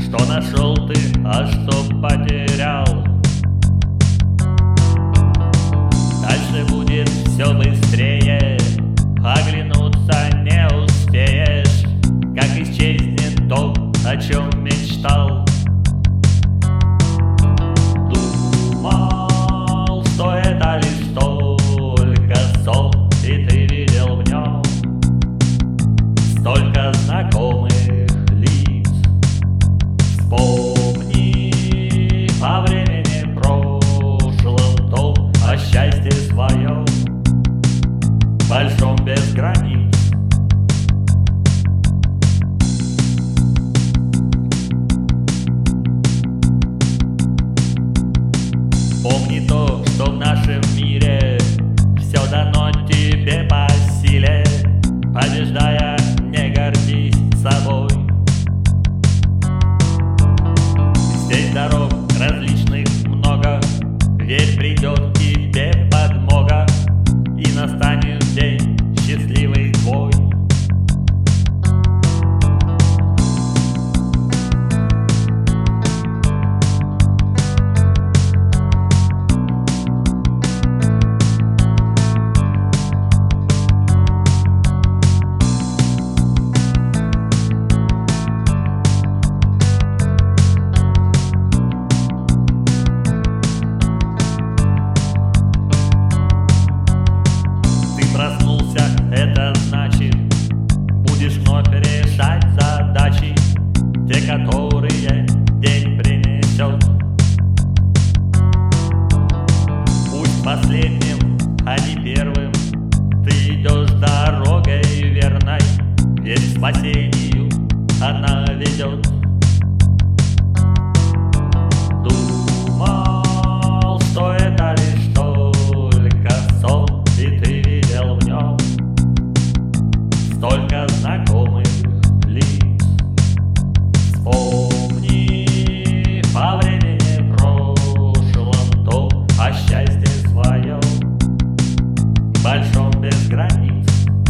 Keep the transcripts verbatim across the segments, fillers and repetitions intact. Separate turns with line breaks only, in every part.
Что нашел ты, а что потерял. Дальше будет все быстрее, оглянуться не успеешь, как исчезнет то, о чем мечтал. Думал, что это лишь только сон, и ты видел в нем столько знакомых лиц. Вспомни о времени прошлом том, о счастье своем, большом без границ. Помни то, что в нашем мире все дано тебе по силе. Побеждая, не гордись собой. Здесь дорог различных много, верь, придет тебе подмога, и настанет день счастливый твой. Проснулся, это значит, будешь вновь решать задачи, те, которые день принесет. Пусть последним, а не первым, ты идешь дорогой верной, ведь к спасению она ведет. Думал, что это лишь только сон, и ты видел в нем столько знакомых лиц. Вспомни по времени прошлом том, о счастье своем, большом без границ.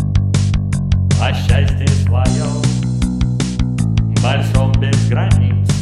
О счастье своем, большом без границ.